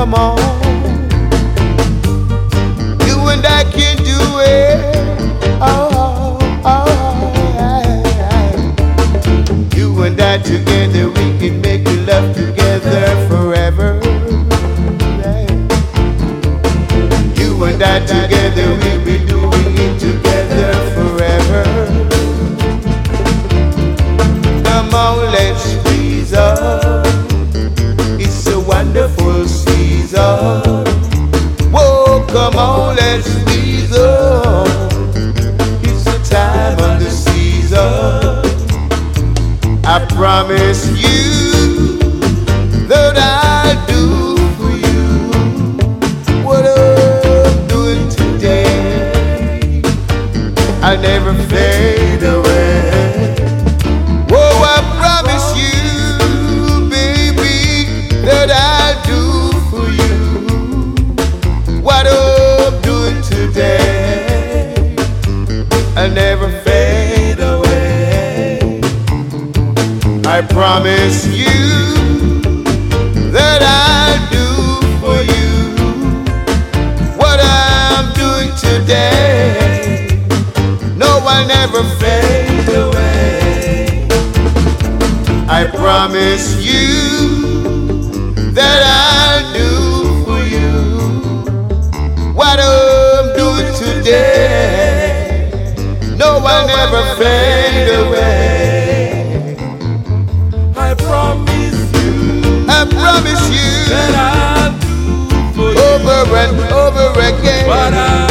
come on. You and I can do it. Oh, you and I together, we can make love together forever. You and I together, we'll be doing it together forever. Come on, let's squeeze up. It's a wonderful season. Whoa, come on, let's squeeze up. It's the time of the season. I promise you that I'll do for you what I'm doing today. I'll never fade away. Oh, I promise you, baby, that I'll do for you what I'm doing today. I'll never fade away. I promise you that I'll do for you what I'm doing today. No, I'll never fade away. I promise you that I'll do for you what I'm doing today. No, I'll never fade away. I promise you that I'll do for you over and over again what